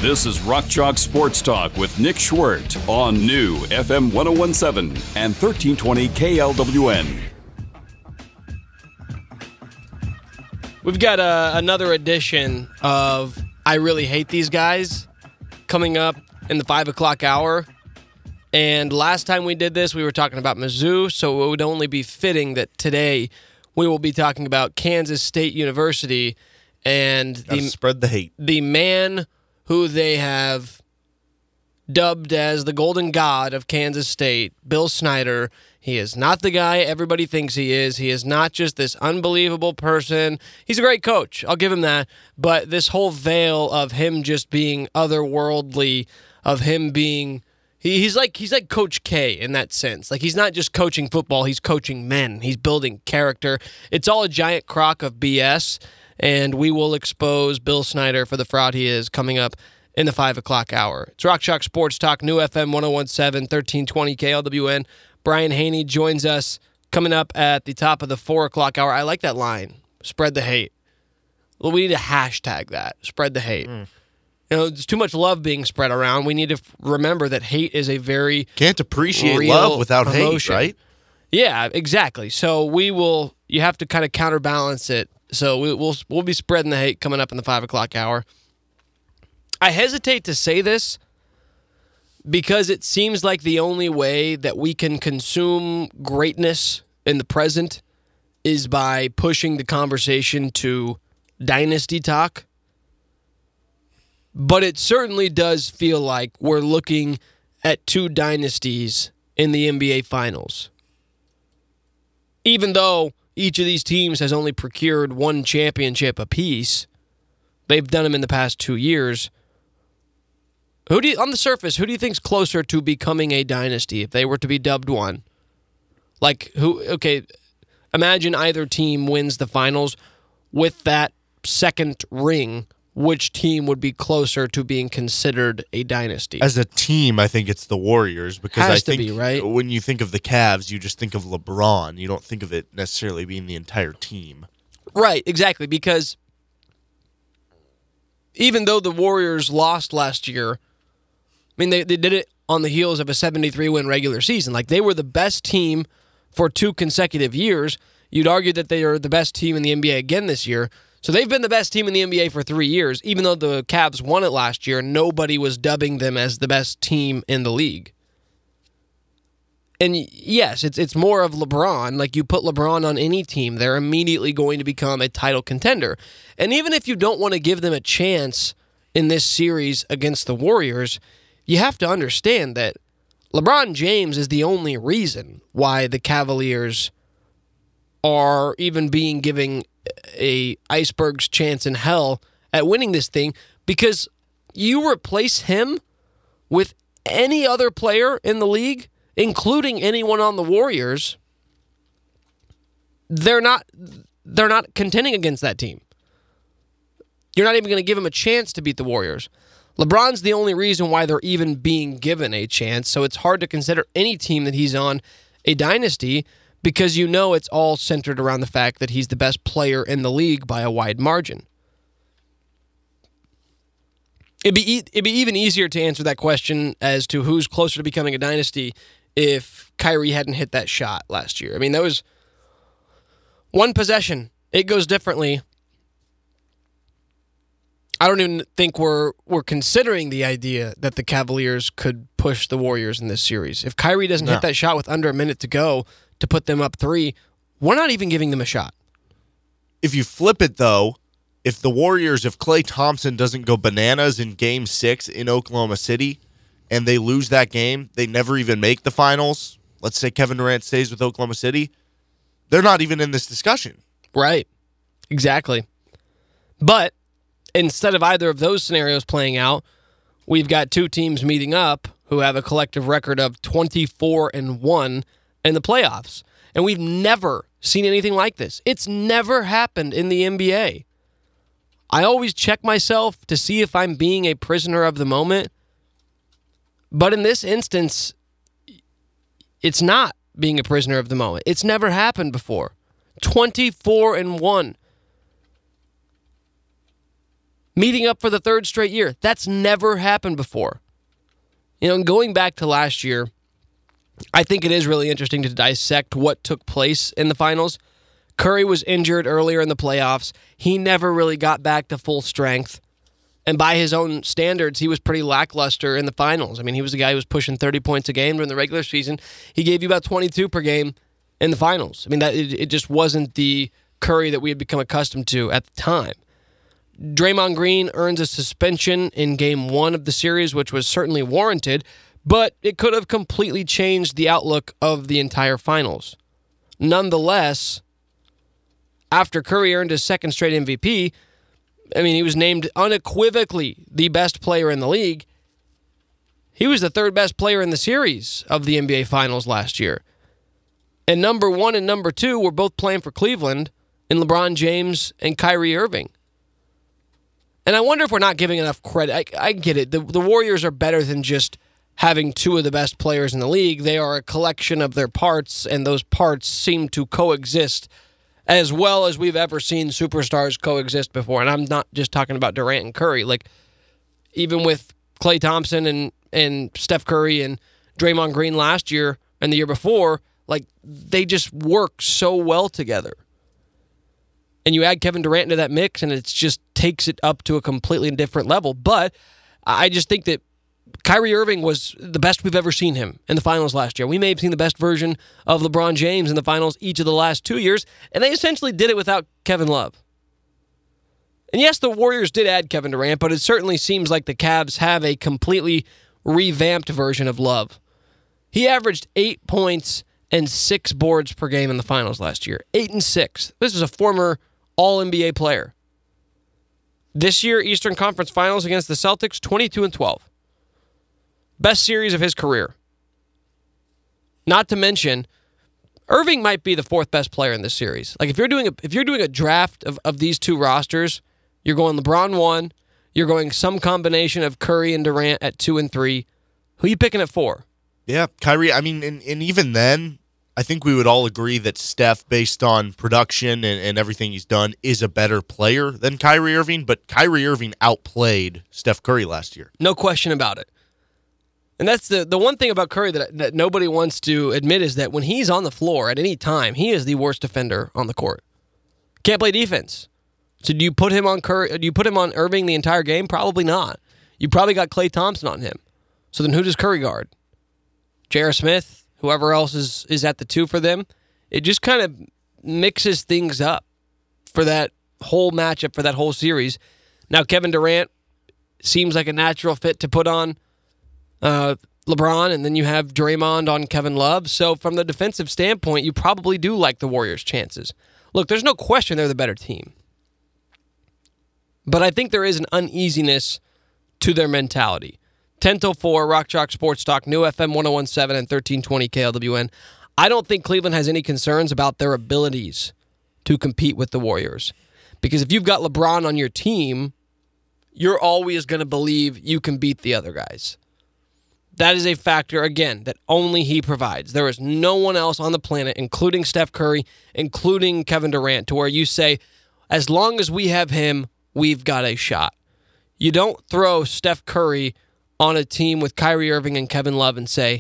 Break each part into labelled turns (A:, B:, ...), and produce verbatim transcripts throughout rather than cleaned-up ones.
A: This is Rock Chalk Sports Talk with Nick Schwert on New F M one oh one point seven and thirteen twenty K L W N.
B: We've got uh, another edition of I Really Hate These Guys coming up in the five o'clock hour. And last time we did this, we were talking about Mizzou, so it would only be fitting that today we will be talking about Kansas State University and the
C: spread the hate.
B: The man who they have dubbed as the golden god of Kansas State, Bill Snyder. He is not the guy everybody thinks he is. He is not just this unbelievable person. He's a great coach. I'll give him that. But this whole veil of him just being otherworldly, of him being he, he's like he's like Coach K in that sense. Like, he's not just coaching football, he's coaching men. He's building character. It's all a giant crock of B S. And we will expose Bill Snyder for the fraud he is coming up in the five o'clock hour. It's Rock Chalk Sports Talk, New F M one oh one point seven, thirteen twenty K L W N. Brian Haney joins us coming up at the top of the four o'clock hour. I like that line, spread the hate. Well, we need to hashtag that, spread the hate. Mm. You know, there's too much love being spread around. We need to remember that hate is a very
C: Can't appreciate
B: real
C: love without
B: emotion.
C: hate, right?
B: Yeah, exactly. So we will, you have to kind of counterbalance it. So we, we'll we'll be spreading the hate coming up in the five o'clock hour. I hesitate to say this because it seems like the only way that we can consume greatness in the present is by pushing the conversation to dynasty talk. But it certainly does feel like we're looking at two dynasties in the N B A Finals. Even though each of these teams has only procured one championship apiece, they've done them in the past two years. Who do you, on the surface, who do you think's closer to becoming a dynasty if they were to be dubbed one? Like, who, okay, imagine either team wins the finals with that second ring. Which team would be closer to being considered a dynasty?
C: As a team, I think it's the Warriors because
B: Has
C: I
B: to
C: think
B: be, right?
C: when you think of the Cavs, you just think of LeBron. You don't think of it necessarily being the entire team.
B: Right, exactly, because even though the Warriors lost last year, I mean, they, they did it on the heels of a seventy-three win regular season. Like, they were the best team for two consecutive years. You'd argue that they are the best team in the N B A again this year. So they've been the best team in the N B A for three years. Even though the Cavs won it last year, nobody was dubbing them as the best team in the league. And yes, it's it's more of LeBron. Like, you put LeBron on any team, they're immediately going to become a title contender. And even if you don't want to give them a chance in this series against the Warriors, you have to understand that LeBron James is the only reason why the Cavaliers are even being given a iceberg's chance in hell at winning this thing, because you replace him with any other player in the league, including anyone on the Warriors, they're not they're not contending against that team. You're not even going to give them a chance to beat the Warriors. LeBron's the only reason why they're even being given a chance, so it's hard to consider any team that he's on a dynasty, because you know it's all centered around the fact that he's the best player in the league by a wide margin. It'd be, e- it'd be even easier to answer that question as to who's closer to becoming a dynasty if Kyrie hadn't hit that shot last year. I mean, that was one possession. It goes differently. I don't even think we're we're considering the idea that the Cavaliers could push the Warriors in this series. If Kyrie doesn't
C: no.
B: hit that shot with under a minute to go to put them up three, we're not even giving them a shot.
C: If you flip it, though, if the Warriors, if Klay Thompson doesn't go bananas in Game six in Oklahoma City and they lose that game, they never even make the finals, let's say Kevin Durant stays with Oklahoma City, they're not even in this discussion.
B: Right. Exactly. But instead of either of those scenarios playing out, we've got two teams meeting up who have a collective record of twenty-four and one in the playoffs. And we've never seen anything like this. It's never happened in the N B A. I always check myself to see if I'm being a prisoner of the moment. But in this instance, it's not being a prisoner of the moment. It's never happened before. twenty-four and one. meeting up for the third straight year. That's never happened before. You know, and going back to last year, I think it is really interesting to dissect what took place in the finals. Curry was injured earlier in the playoffs. He never really got back to full strength. And by his own standards, he was pretty lackluster in the finals. I mean, he was a guy who was pushing thirty points a game during the regular season. He gave you about twenty-two per game in the finals. I mean, that it, it just wasn't the Curry that we had become accustomed to at the time. Draymond Green earns a suspension in game one of the series, which was certainly warranted, but it could have completely changed the outlook of the entire finals. Nonetheless, after Curry earned his second straight M V P, I mean, he was named unequivocally the best player in the league. He was the third best player in the series of the N B A Finals last year. And number one and number two were both playing for Cleveland in LeBron James and Kyrie Irving. And I wonder if we're not giving enough credit. I, I get it. The, the Warriors are better than just having two of the best players in the league. They are a collection of their parts, and those parts seem to coexist as well as we've ever seen superstars coexist before. And I'm not just talking about Durant and Curry. Like, even with Klay Thompson and, and Steph Curry and Draymond Green last year and the year before, like, they just work so well together. And you add Kevin Durant into that mix, and it just takes it up to a completely different level. But I just think that Kyrie Irving was the best we've ever seen him in the finals last year. We may have seen the best version of LeBron James in the finals each of the last two years, and they essentially did it without Kevin Love. And yes, the Warriors did add Kevin Durant, but it certainly seems like the Cavs have a completely revamped version of Love. He averaged eight points and six boards per game in the finals last year. Eight and six. This is a former All-N B A player. This year, Eastern Conference Finals against the Celtics, twenty-two and twelve. Best series of his career. Not to mention, Irving might be the fourth best player in this series. Like, if you're doing a if you're doing a draft of, of these two rosters, you're going LeBron one, you're going some combination of Curry and Durant at two and three. Who are you picking at four?
C: Yeah, Kyrie. I mean, and, and even then, I think we would all agree that Steph, based on production and, and everything he's done, is a better player than Kyrie Irving, but Kyrie Irving outplayed Steph Curry last year.
B: No question about it. And that's the, the one thing about Curry that, that nobody wants to admit is that when he's on the floor at any time, he is the worst defender on the court. Can't play defense. So do you put him on Curry? Do you put him on Irving the entire game? Probably not. You probably got Klay Thompson on him. So then who does Curry guard? J R. Smith? Whoever else is, is at the two for them? It just kind of mixes things up for that whole matchup, for that whole series. Now, Kevin Durant seems like a natural fit to put on uh, LeBron, and then you have Draymond on Kevin Love. So from the defensive standpoint, you probably do like the Warriors' chances. Look, there's no question they're the better team. But I think there is an uneasiness to their mentality. ten oh four, Rock Chalk Sports Talk, New F M one oh one point seven and thirteen twenty K L W N. I don't think Cleveland has any concerns about their abilities to compete with the Warriors. Because if you've got LeBron on your team, you're always going to believe you can beat the other guys. That is a factor, again, that only he provides. There is no one else on the planet, including Steph Curry, including Kevin Durant, to where you say, as long as we have him, we've got a shot. You don't throw Steph Curry on a team with Kyrie Irving and Kevin Love and say,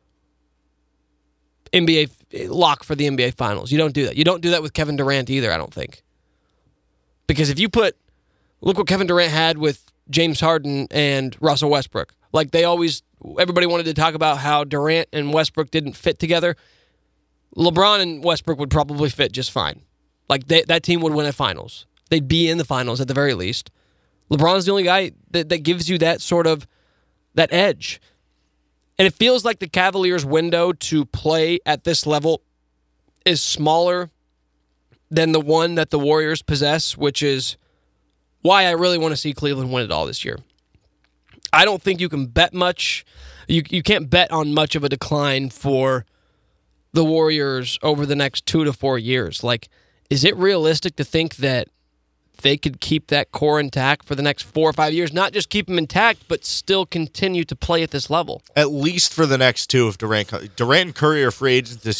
B: N B A lock for the N B A Finals. You don't do that. You don't do that with Kevin Durant either, I don't think. Because if you put, look what Kevin Durant had with James Harden and Russell Westbrook. Like they always, everybody wanted to talk about how Durant and Westbrook didn't fit together. LeBron and Westbrook would probably fit just fine. Like they, that team would win a Finals. They'd be in the Finals at the very least. LeBron's the only guy that, that gives you that sort of that edge. And it feels like the Cavaliers' window to play at this level is smaller than the one that the Warriors possess, which is why I really want to see Cleveland win it all this year. I don't think you can bet much. You you can't bet on much of a decline for the Warriors over the next two to four years. Like, is it realistic to think that they could keep that core intact for the next four or five years? Not just keep them intact, but still continue to play at this level.
C: At least for the next two if Durant Durant and Curry are free agents this year.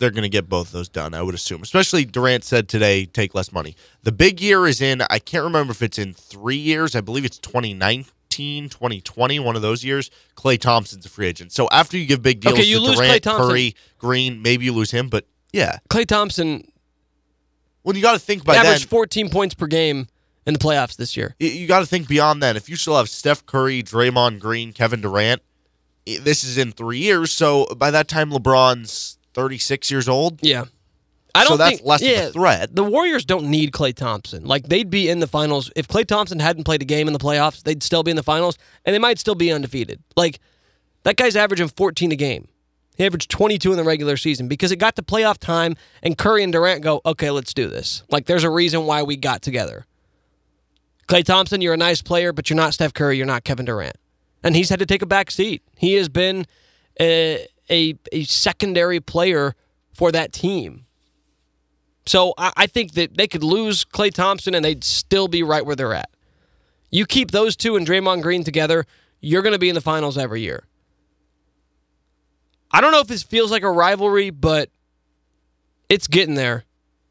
C: they're going to get both of those done, I would assume. Especially Durant said today, take less money. The big year is in, I can't remember if it's in three years. I believe it's twenty nineteen, twenty twenty, one of those years. Klay Thompson's a free agent. So after you give big deals
B: okay, you
C: to
B: lose
C: Durant,
B: Klay
C: Curry, Green, maybe you lose him, but yeah.
B: Klay Thompson
C: Well, you got to think by
B: averaged
C: then.
B: fourteen points per game in the playoffs this year.
C: You, you got to think beyond then. If you still have Steph Curry, Draymond Green, Kevin Durant, this is in three years. So by that time, LeBron's thirty-six years old.
B: Yeah. I don't
C: so that's
B: think,
C: less
B: yeah,
C: of a threat.
B: The Warriors don't need Klay Thompson. Like, they'd be in the finals. If Klay Thompson hadn't played a game in the playoffs, they'd still be in the finals, and they might still be undefeated. Like, that guy's averaging fourteen a game. He averaged twenty-two in the regular season because it got to playoff time, and Curry and Durant go, okay, let's do this. Like, there's a reason why we got together. Klay Thompson, you're a nice player, but you're not Steph Curry, you're not Kevin Durant. And he's had to take a back seat. He has been a, a, a secondary player for that team. So I, I think that they could lose Klay Thompson and they'd still be right where they're at. You keep those two and Draymond Green together, you're going to be in the finals every year. I don't know if this feels like a rivalry, but it's getting there.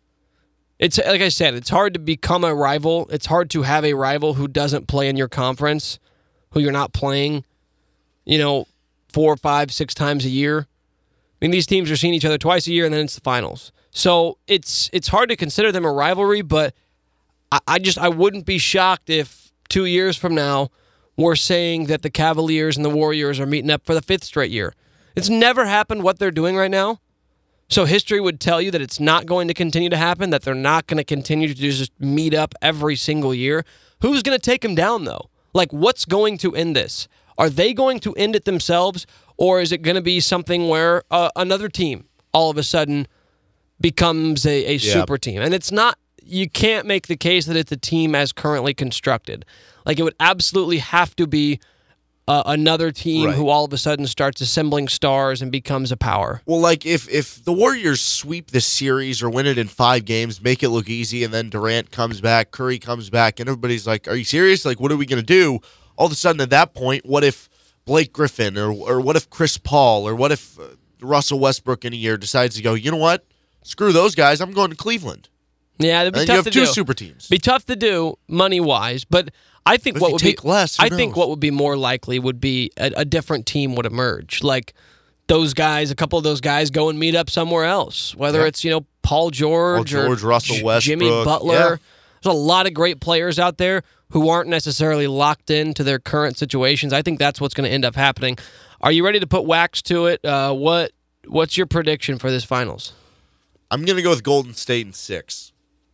B: It's like I said, it's hard to become a rival. It's hard to have a rival who doesn't play in your conference, who you're not playing, you know, four, five, six times a year. I mean, these teams are seeing each other twice a year, and then it's the finals. So it's it's hard to consider them a rivalry, but I, I just I wouldn't be shocked if two years from now we're saying that the Cavaliers and the Warriors are meeting up for the fifth straight year. It's never happened what they're doing right now. So history would tell you that it's not going to continue to happen, that they're not going to continue to just meet up every single year. Who's going to take them down, though? Like, what's going to end this? Are they going to end it themselves, or is it going to be something where uh, another team all of a sudden becomes a, a
C: yeah.
B: super team? And it's not, you can't make the case that it's a team as currently constructed. Like, it would absolutely have to be Uh, another team
C: right.
B: who all of a sudden starts assembling stars and becomes a power.
C: Well, like if if the Warriors sweep this series or win it in five games, make it look easy, and then Durant comes back, Curry comes back, and everybody's like, are you serious? Like, what are we going to do? All of a sudden at that point, what if Blake Griffin or or what if Chris Paul or what if uh, Russell Westbrook in a year decides to go, you know what? Screw those guys. I'm going to Cleveland.
B: Yeah, it'd be
C: and
B: tough
C: you have
B: to
C: two
B: do.
C: super teams.
B: Be tough to do money-wise, but I think
C: But
B: what
C: if
B: would
C: you take
B: be
C: less, who
B: I think
C: knows?
B: what would be more likely would be a, a different team would emerge. Like those guys, a couple of those guys go and meet up somewhere else. Whether
C: Yeah.
B: it's, you know, Paul George,
C: Paul George,
B: or
C: Russell
B: J-
C: Westbrook.
B: Jimmy Butler.
C: Yeah.
B: There's a lot of great players out there who aren't necessarily locked into their current situations. I think that's what's going to end up happening. Are you ready to put wax to it? Uh, what What's your prediction for this finals?
C: I'm going to go with Golden State in six.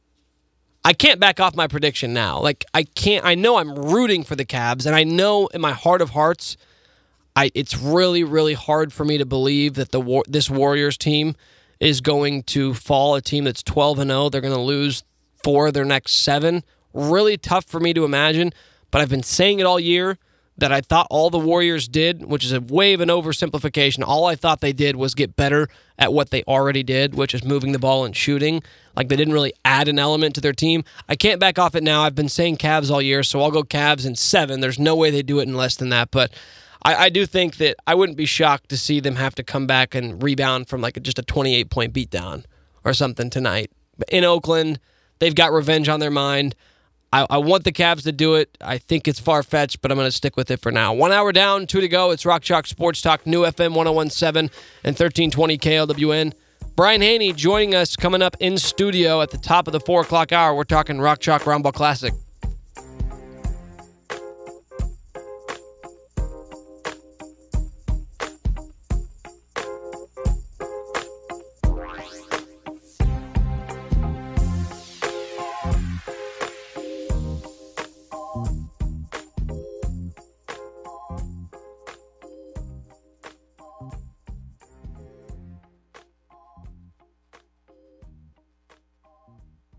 B: I can't back off my prediction now. Like, I can't, I know I'm rooting for the Cavs, and I know in my heart of hearts, I it's really, really hard for me to believe that the war, this Warriors team is going to fall, a team that's twelve and oh. They're going to lose four of their next seven. Really tough for me to imagine, but I've been saying it all year that I thought all the Warriors did, which is a way of an oversimplification. All I thought they did was get better at what they already did, which is moving the ball and shooting. Like, they didn't really add an element to their team. I can't back off it now. I've been saying Cavs all year, so I'll go Cavs in seven. There's no way they do it in less than that, but I, I do think that I wouldn't be shocked to see them have to come back and rebound from like a, just a twenty-eight point beatdown or something tonight. But in Oakland, they've got revenge on their mind. I, I want the Cavs to do it. I think it's far-fetched, but I'm going to stick with it for now. One hour down, two to go. It's Rock Chalk Sports Talk, New F M one oh one point seven and thirteen twenty K L W N. Brian Haney joining us coming up in studio at the top of the four o'clock hour. We're talking Rock Chalk Round Ball Classic.